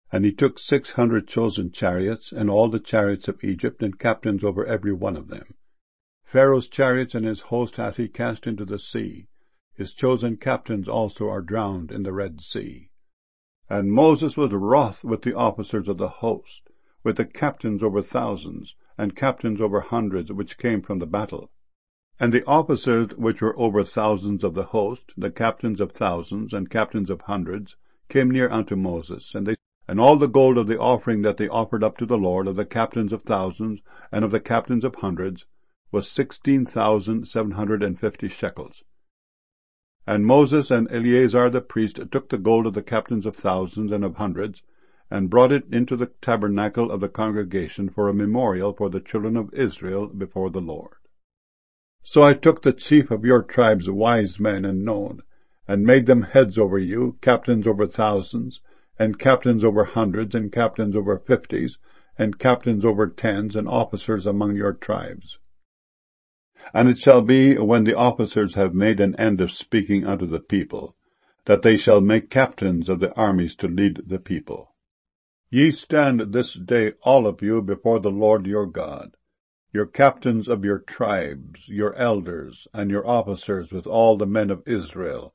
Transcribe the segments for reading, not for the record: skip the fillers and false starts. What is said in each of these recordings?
And he took 600 chosen chariots, and all the chariots of Egypt, and captains over every one of them. Pharaoh's chariots and his host hath he cast into the sea. His chosen captains also are drowned in the Red Sea. And Moses was wroth with the officers of the host, with the captains over thousands, and captains over hundreds, which came from the battle. And the officers which were over thousands of the host, the captains of thousands, and captains of hundreds, came near unto Moses, and all the gold of the offering that they offered up to the Lord, of the captains of thousands, and of the captains of hundreds, was 16,750 shekels. And Moses and Eleazar the priest took the gold of the captains of thousands and of hundreds, and brought it into the tabernacle of the congregation for a memorial for the children of Israel before the Lord. So I took the chief of your tribes, wise men and known, and made them heads over you, captains over thousands, and captains over hundreds, and captains over 50s, and captains over 10s, and officers among your tribes. And it shall be, when the officers have made an end of speaking unto the people, that they shall make captains of the armies to lead the people. Ye stand this day all of you before the Lord your God, your captains of your tribes, your elders, and your officers with all the men of Israel.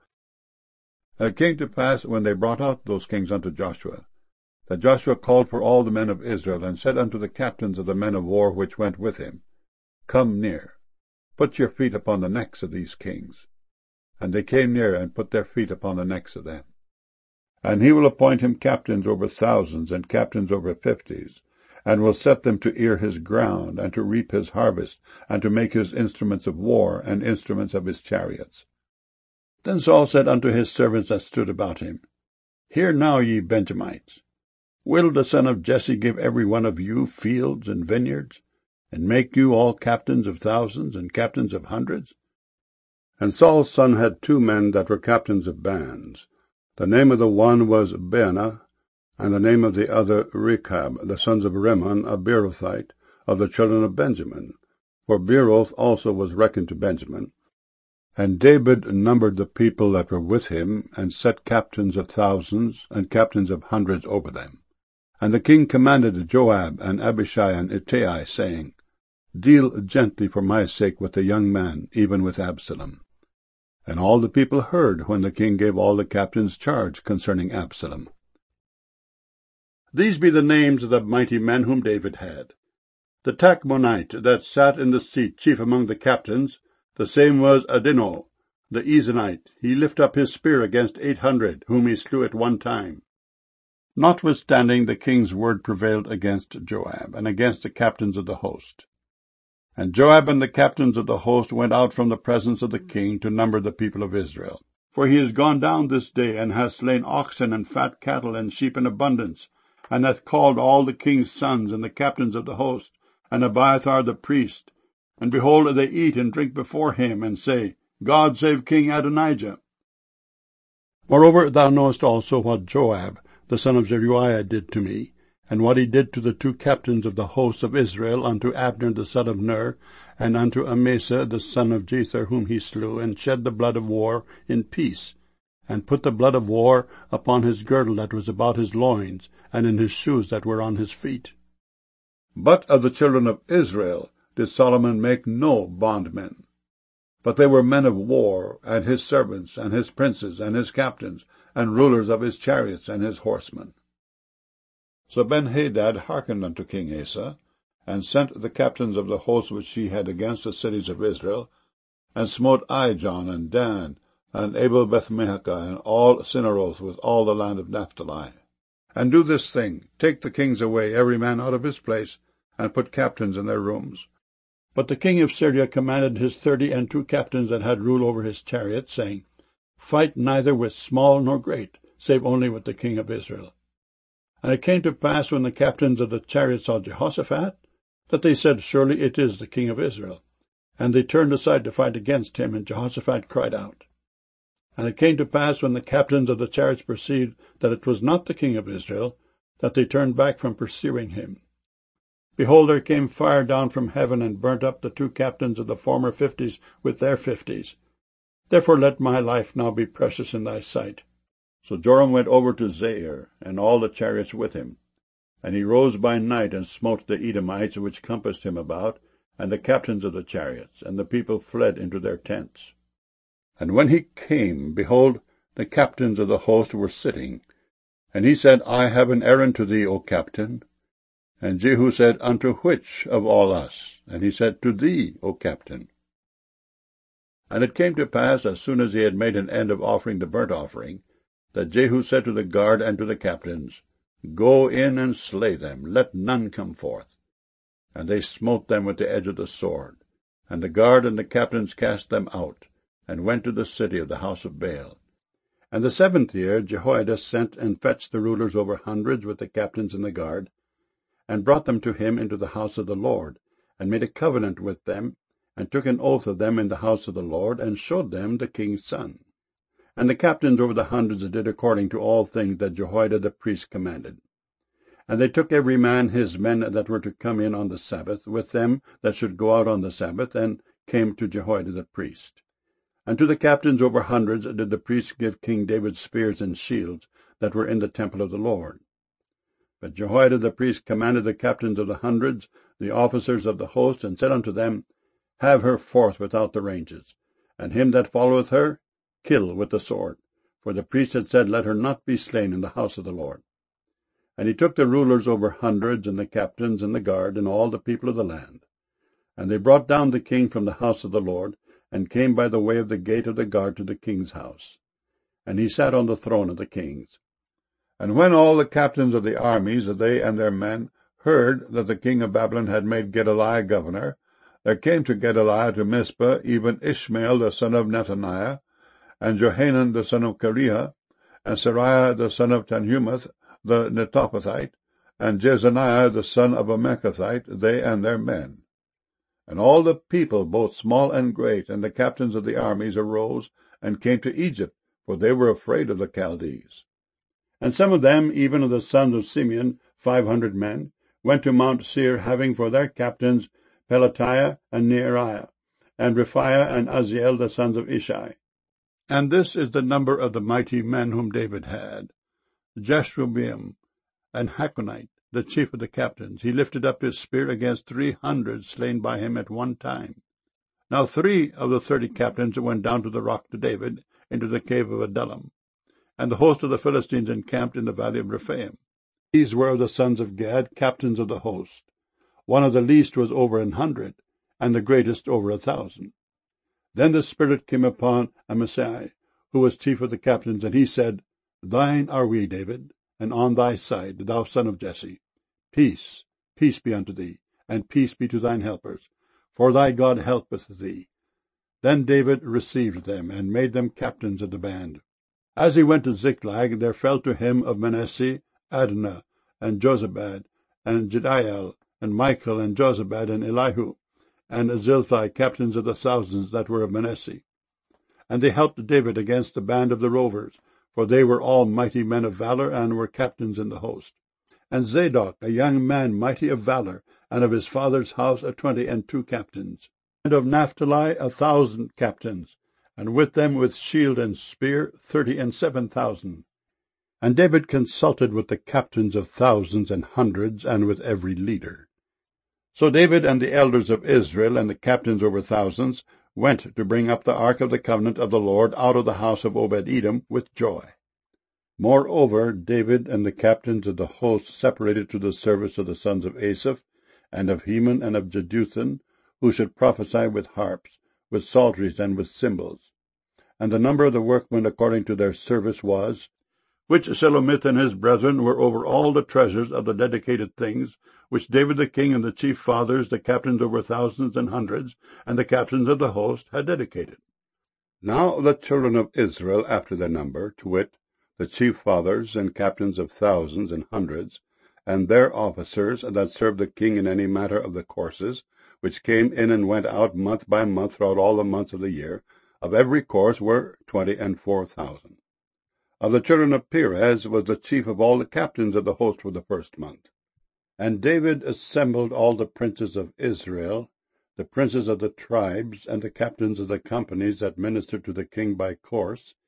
And it came to pass, when they brought out those kings unto Joshua, that Joshua called for all the men of Israel, and said unto the captains of the men of war which went with him, Come near, put your feet upon the necks of these kings. And they came near, and put their feet upon the necks of them. And he will appoint him captains over thousands, and captains over 50s, and will set them to ear his ground, and to reap his harvest, and to make his instruments of war, and instruments of his chariots. Then Saul said unto his servants that stood about him, Hear now, ye Benjamites, will the son of Jesse give every one of you fields and vineyards, and make you all captains of thousands, and captains of hundreds? And Saul's son had 2 men that were captains of bands. The name of the one was Baanah, and the name of the other Rechab, the sons of Rimmon, a Beerothite, of the children of Benjamin. For Beeroth also was reckoned to Benjamin. And David numbered the people that were with him, and set captains of thousands, and captains of hundreds over them. And the king commanded Joab, and Abishai, and Ittai, saying, Deal gently for my sake with the young man, even with Absalom. And all the people heard when the king gave all the captains charge concerning Absalom. These be the names of the mighty men whom David had. The Tachmonite that sat in the seat chief among the captains, the same was Adino, the Ezonite. He lift up his spear against 800, whom he slew at one time. Notwithstanding, the king's word prevailed against Joab, and against the captains of the host. And Joab and the captains of the host went out from the presence of the king to number the people of Israel. For he is gone down this day, and hath slain oxen and fat cattle and sheep in abundance, and hath called all the king's sons and the captains of the host, and Abiathar the priest. And behold, they eat and drink before him, and say, God save King Adonijah. Moreover, thou knowest also what Joab, the son of Zeruiah, did to me, and what he did to the 2 captains of the hosts of Israel, unto Abner the son of Ner, and unto Amasa the son of Jether, whom he slew, and shed the blood of war in peace, and put the blood of war upon his girdle that was about his loins, and in his shoes that were on his feet. But of the children of Israel did Solomon make no bondmen, but they were men of war, and his servants, and his princes, and his captains, and rulers of his chariots, and his horsemen. So Benhadad hearkened unto King Asa, and sent the captains of the host which he had against the cities of Israel, and smote Ijon, and Dan, and Abel-Beth-Maachah, and all Cinneroth, with all the land of Naphtali. And do this thing, take the kings away, every man out of his place, and put captains in their rooms. But the king of Syria commanded his 32 captains that had rule over his chariots, saying, Fight neither with small nor great, save only with the king of Israel. And it came to pass, when the captains of the chariots saw Jehoshaphat, that they said, Surely it is the king of Israel. And they turned aside to fight against him, and Jehoshaphat cried out. And it came to pass, when the captains of the chariots perceived that it was not the king of Israel, that they turned back from pursuing him. Behold, there came fire down from heaven, and burnt up the 2 captains of the former 50s with their 50s. Therefore let my life now be precious in thy sight. So Joram went over to Zair, and all the chariots with him. And he rose by night, and smote the Edomites which compassed him about, and the captains of the chariots, and the people fled into their tents. And when he came, behold, the captains of the host were sitting. And he said, I have an errand to thee, O captain. And Jehu said, Unto which of all us? And he said, To thee, O captain. And it came to pass, as soon as he had made an end of offering the burnt offering, that Jehu said to the guard and to the captains, Go in and slay them, let none come forth. And they smote them with the edge of the sword. And the guard and the captains cast them out, and went to the city of the house of Baal. And the 7th year Jehoiada sent and fetched the rulers over hundreds with the captains and the guard, and brought them to him into the house of the Lord, and made a covenant with them, and took an oath of them in the house of the Lord, and showed them the king's son. And the captains over the hundreds did according to all things that Jehoiada the priest commanded. And they took every man his men that were to come in on the Sabbath, with them that should go out on the Sabbath, and came to Jehoiada the priest. And to the captains over hundreds did the priests give King David spears and shields that were in the temple of the Lord. But Jehoiada the priest commanded the captains of the hundreds, the officers of the host, and said unto them, Have her forth without the ranges, and him that followeth her kill with the sword. For the priest had said, Let her not be slain in the house of the Lord. And he took the rulers over hundreds, and the captains, and the guard, and all the people of the land. And they brought down the king from the house of the Lord, and came by the way of the gate of the guard to the king's house. And he sat on the throne of the kings. And when all the captains of the armies, they and their men, heard that the king of Babylon had made Gedaliah governor, there came to Gedaliah to Mizpah even Ishmael the son of Nethaniah, and Johanan the son of Kareah, and Seraiah the son of Tanhumeth the Netophathite, and Jezaniah the son of a Mekathite, they and their men. And all the people, both small and great, and the captains of the armies arose, and came to Egypt, for they were afraid of the Chaldees. And some of them, even of the sons of Simeon, 500 men, went to Mount Seir, having for their captains Pelatiah and Neariah, and Rephaiah and Aziel the sons of Ishai. And this is the number of the mighty men whom David had: Jashubeam and Hakonite, the chief of the captains. He lifted up his spear against 300 slain by him at one time. Now 3 of the 30 captains went down to the rock to David, into the cave of Adullam. And the host of the Philistines encamped in the valley of Rephaim. These were of the sons of Gad, captains of the host. One of the least was over 100, and the greatest over 1,000. Then the Spirit came upon Amasai, who was chief of the captains, and he said, Thine are we, David, and on thy side, thou son of Jesse. Peace, peace be unto thee, and peace be to thine helpers, for thy God helpeth thee. Then David received them, and made them captains of the band. As he went to Ziklag, there fell to him of Manasseh Adnah, and Jozabad, and Jediael, and Michael, and Jozabad, and Elihu, and Zilthai, captains of the thousands that were of Manasseh. And they helped David against the band of the rovers, for they were all mighty men of valor, and were captains in the host. And Zadok, a young man mighty of valor, and of his father's house 22 captains. And of Naphtali 1,000 captains, and with them with shield and spear 37,000. And David consulted with the captains of thousands and hundreds, and with every leader. So David and the elders of Israel, and the captains over thousands, went to bring up the ark of the covenant of the Lord out of the house of Obed-Edom with joy. Moreover, David and the captains of the host separated to the service of the sons of Asaph, and of Heman, and of Jeduthun, who should prophesy with harps, with psalteries, and with cymbals. And the number of the workmen according to their service was, which Shelomith and his brethren were over all the treasures of the dedicated things, which David the king and the chief fathers, the captains over thousands and hundreds, and the captains of the host, had dedicated. Now the children of Israel after their number, to wit, the chief fathers and captains of thousands and hundreds, and their officers that served the king in any matter of the courses, which came in and went out month by month throughout all the months of the year, of every course were 24,000. Of the children of Perez was the chief of all the captains of the host for the first month. And David assembled all the princes of Israel, the princes of the tribes, and the captains of the companies that ministered to the king by course,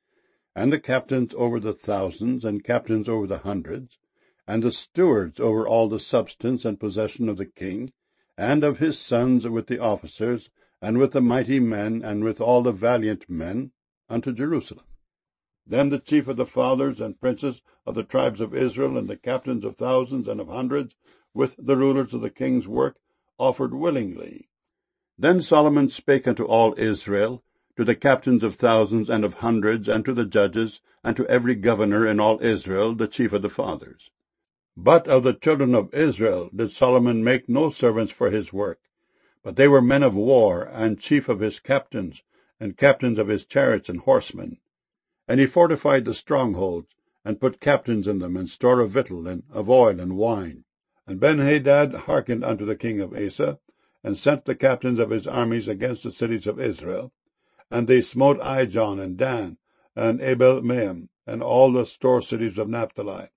and the captains over the thousands, and captains over the hundreds, and the stewards over all the substance and possession of the king, and of his sons with the officers, and with the mighty men, and with all the valiant men, unto Jerusalem. Then the chief of the fathers and princes of the tribes of Israel, and the captains of thousands and of hundreds, with the rulers of the king's work, offered willingly. Then Solomon spake unto all Israel, to the captains of thousands and of hundreds, and to the judges, and to every governor in all Israel, the chief of the fathers. But of the children of Israel did Solomon make no servants for his work, but they were men of war, and chief of his captains, and captains of his chariots and horsemen. And he fortified the strongholds, and put captains in them, and store of victual, and of oil and wine. And Benhadad hearkened unto the king of Asa, and sent the captains of his armies against the cities of Israel. And they smote Ijon, and Dan, and Abel-maim, and all the store cities of Naphtali.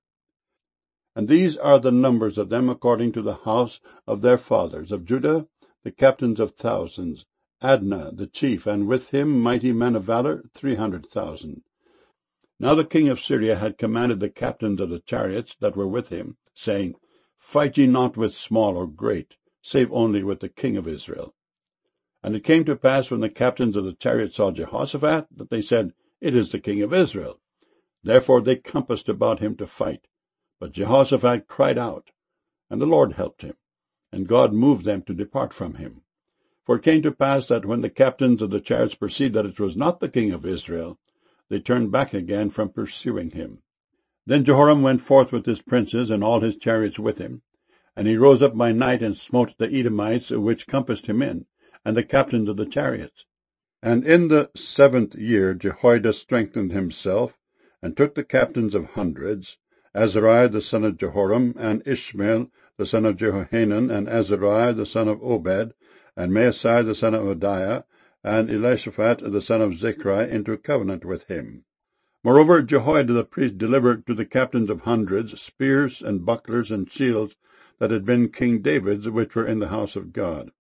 And these are the numbers of them according to the house of their fathers. Of Judah, the captains of thousands, Adnah the chief, and with him mighty men of valor, 300,000. Now the king of Syria had commanded the captains of the chariots that were with him, saying, Fight ye not with small or great, save only with the king of Israel. And it came to pass, when the captains of the chariots saw Jehoshaphat, that they said, It is the king of Israel. Therefore they compassed about him to fight. But Jehoshaphat cried out, and the Lord helped him, and God moved them to depart from him. For it came to pass that when the captains of the chariots perceived that it was not the king of Israel, they turned back again from pursuing him. Then Jehoram went forth with his princes, and all his chariots with him. And he rose up by night, and smote the Edomites which compassed him in, and the captains of the chariots. And in the 7th year Jehoiada strengthened himself, and took the captains of hundreds, Azariah the son of Jehoram, and Ishmael the son of Jehohanan, and Azariah the son of Obed, and Maaseiah the son of Hodiah, and Elishaphat the son of Zechariah into covenant with him. Moreover, Jehoiada the priest delivered to the captains of hundreds spears and bucklers and shields that had been King David's, which were in the house of God.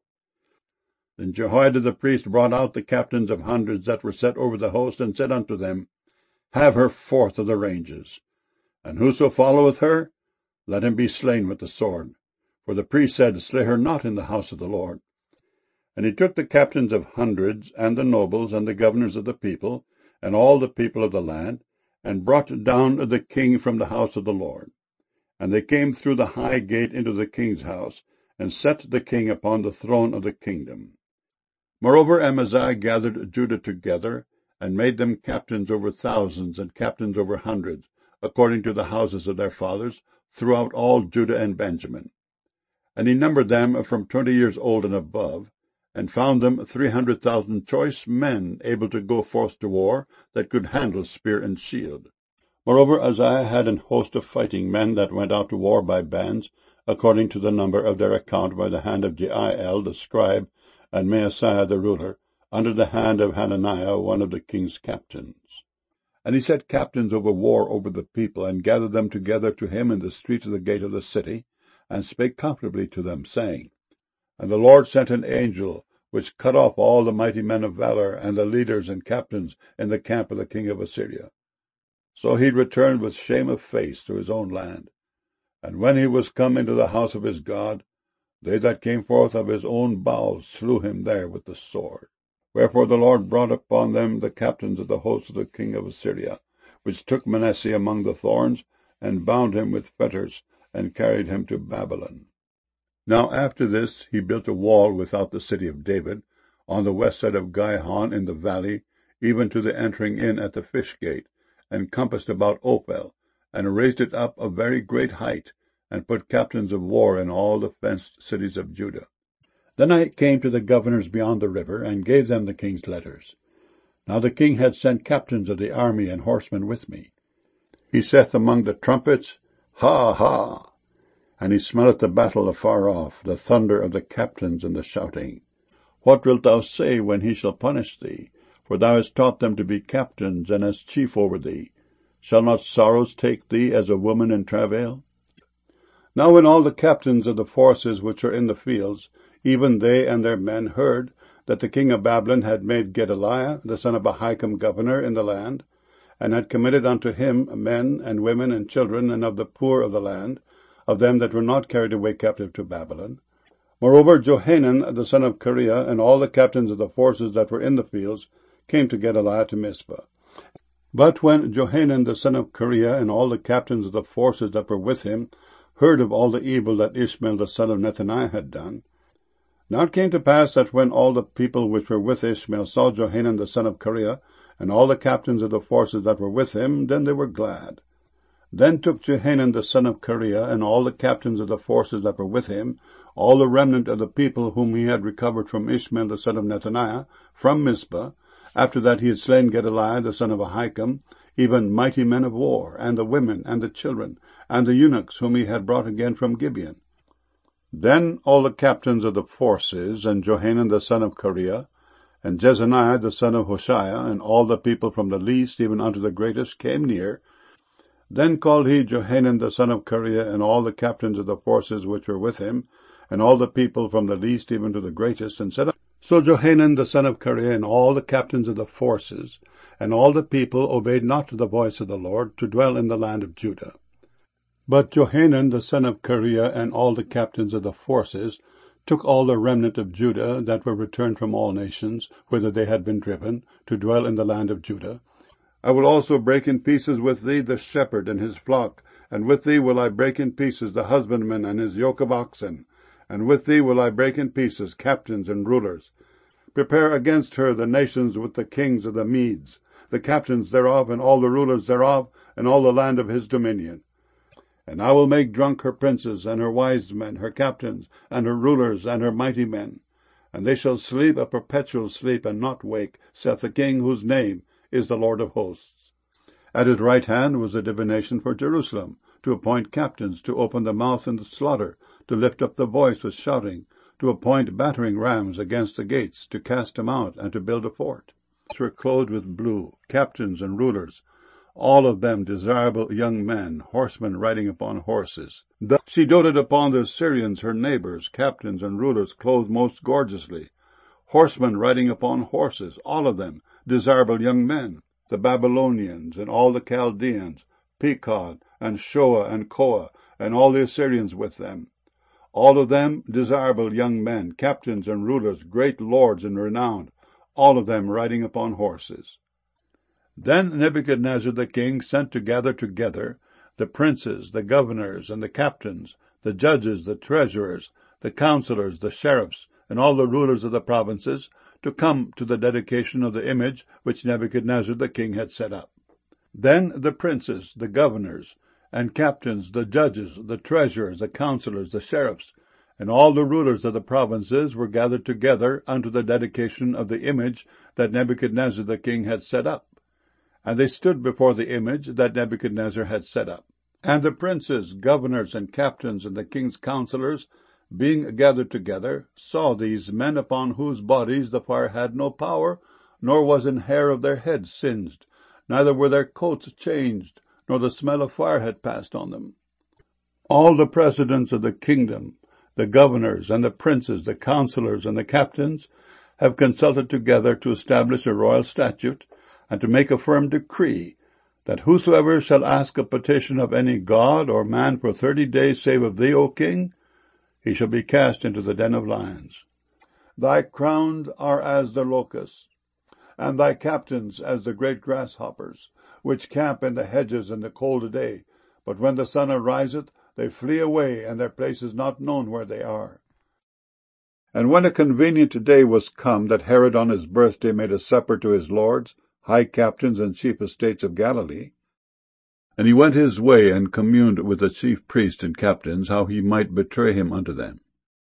Then Jehoiada the priest brought out the captains of hundreds that were set over the host, and said unto them, Have her forth of the ranges. And whoso followeth her, let him be slain with the sword. For the priest said, Slay her not in the house of the Lord. And he took the captains of hundreds, and the nobles, and the governors of the people, and all the people of the land, and brought down the king from the house of the Lord. And they came through the high gate into the king's house, and set the king upon the throne of the kingdom. Moreover, Amaziah gathered Judah together, and made them captains over thousands, and captains over hundreds, according to the houses of their fathers, throughout all Judah and Benjamin. And he numbered them from 20 years old and above, and found them 300,000 choice men able to go forth to war, that could handle spear and shield. Moreover, Uzziah had an host of fighting men that went out to war by bands, according to the number of their account, by the hand of Jeiel the scribe, and Maaseiah the ruler, under the hand of Hananiah, one of the king's captains. And he set captains over war over the people, and gathered them together to him in the street of the gate of the city, and spake comfortably to them, saying, And the Lord sent an angel, which cut off all the mighty men of valor, and the leaders and captains in the camp of the king of Assyria. So he returned with shame of face to his own land. And when he was come into the house of his God, they that came forth of his own bowels slew him there with the sword. Wherefore the Lord brought upon them the captains of the host of the king of Assyria, which took Manasseh among the thorns, and bound him with fetters, and carried him to Babylon. Now after this he built a wall without the city of David, on the west side of Gihon in the valley, even to the entering in at the fish gate, and compassed about Ophel, and raised it up a very great height, and put captains of war in all the fenced cities of Judah. Then I came to the governors beyond the river, and gave them the king's letters. Now the king had sent captains of the army and horsemen with me. He saith among the trumpets, Ha, ha! And he smelleth the battle afar off, the thunder of the captains and the shouting. What wilt thou say when he shall punish thee? For thou hast taught them to be captains, and as chief over thee. Shall not sorrows take thee as a woman in travail? Now when all the captains of the forces which are in the fields, even they and their men, heard that the king of Babylon had made Gedaliah the son of Ahikam governor in the land, and had committed unto him men and women and children, and of the poor of the land, of them that were not carried away captive to Babylon. Moreover, Johanan the son of Kareah, and all the captains of the forces that were in the fields, came to Gedaliah to Mizpah. But when Johanan the son of Kareah, and all the captains of the forces that were with him, heard of all the evil that Ishmael the son of Nethaniah had done, now it came to pass that when all the people which were with Ishmael saw Johanan the son of Kareah, and all the captains of the forces that were with him, then they were glad. Then took Johanan the son of Kareah, and all the captains of the forces that were with him, all the remnant of the people whom he had recovered from Ishmael the son of Nethaniah, from Mizpah, after that he had slain Gedaliah the son of Ahikam, even mighty men of war, and the women, and the children, and the eunuchs whom he had brought again from Gibeon. Then all the captains of the forces, and Johanan the son of Kareah, and Jezaniah the son of Hoshea, and all the people from the least even unto the greatest, came near. Then called he Johanan the son of Kareah, and all the captains of the forces which were with him, and all the people from the least even to the greatest, and said, So Johanan the son of Kareah, and all the captains of the forces, and all the people obeyed not the voice of the Lord, to dwell in the land of Judah. But Johanan the son of Kareah, and all the captains of the forces, took all the remnant of Judah that were returned from all nations, whither they had been driven, to dwell in the land of Judah. I will also break in pieces with thee the shepherd and his flock, and with thee will I break in pieces the husbandman and his yoke of oxen, and with thee will I break in pieces captains and rulers. Prepare against her the nations with the kings of the Medes, the captains thereof, and all the rulers thereof, and all the land of his dominion. And I will make drunk her princes, and her wise men, her captains, and her rulers, and her mighty men. And they shall sleep a perpetual sleep, and not wake, saith the King, whose name is the Lord of hosts. At his right hand was a divination for Jerusalem, to appoint captains, to open the mouth in the slaughter, to lift up the voice with shouting, to appoint battering rams against the gates, to cast them out, and to build a fort. Were clothed with blue, captains and rulers, all of them desirable young men, horsemen riding upon horses. Thus she doted upon the Syrians, her neighbors, captains and rulers clothed most gorgeously, horsemen riding upon horses, all of them desirable young men, the Babylonians and all the Chaldeans, Pekod and Shoa and Koa, and all the Assyrians with them, all of them desirable young men, captains and rulers, great lords and renowned, all of them riding upon horses. Then Nebuchadnezzar the king sent to gather together the princes, the governors, and the captains, the judges, the treasurers, the counselors, the sheriffs, and all the rulers of the provinces, to come to the dedication of the image which Nebuchadnezzar the king had set up. Then the princes, the governors, and captains, the judges, the treasurers, the counselors, the sheriffs, and all the rulers of the provinces were gathered together unto the dedication of the image that Nebuchadnezzar the king had set up. And they stood before the image that Nebuchadnezzar had set up. And the princes, governors, and captains, and the king's counselors, being gathered together, saw these men upon whose bodies the fire had no power, nor was an hair of their heads singed, neither were their coats changed, nor the smell of fire had passed on them. All the presidents of the kingdom, the governors, and the princes, the counselors, and the captains, have consulted together to establish a royal statute, and to make a firm decree, that whosoever shall ask a petition of any god or man for 30 days save of thee, O king, he shall be cast into the den of lions. Thy crowns are as the locusts, and thy captains as the great grasshoppers, which camp in the hedges in the cold day, but when the sun ariseth, they flee away, and their place is not known where they are. And when a convenient day was come that Herod on his birthday made a supper to his lords, high captains and chief estates of Galilee, and he went his way and communed with the chief priests and captains, how he might betray him unto them.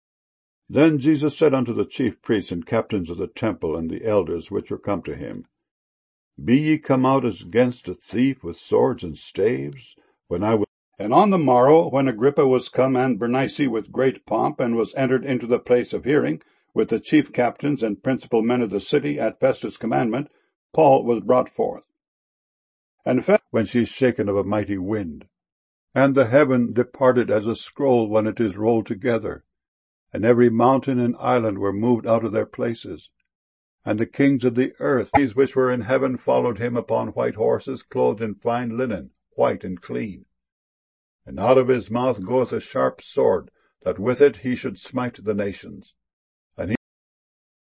Then Jesus said unto the chief priests and captains of the temple and the elders which were come to him, Be ye come out as against a thief with swords and staves? And on the morrow, when Agrippa was come, and Bernice with great pomp, and was entered into the place of hearing, with the chief captains and principal men of the city, at Festus' commandment, Paul was brought forth. And fell when she is shaken of a mighty wind. And the heaven departed as a scroll when it is rolled together, and every mountain and island were moved out of their places. And the kings of the earth, these which were in heaven, followed him upon white horses, clothed in fine linen, white and clean. And out of his mouth goeth a sharp sword, that with it he should smite the nations.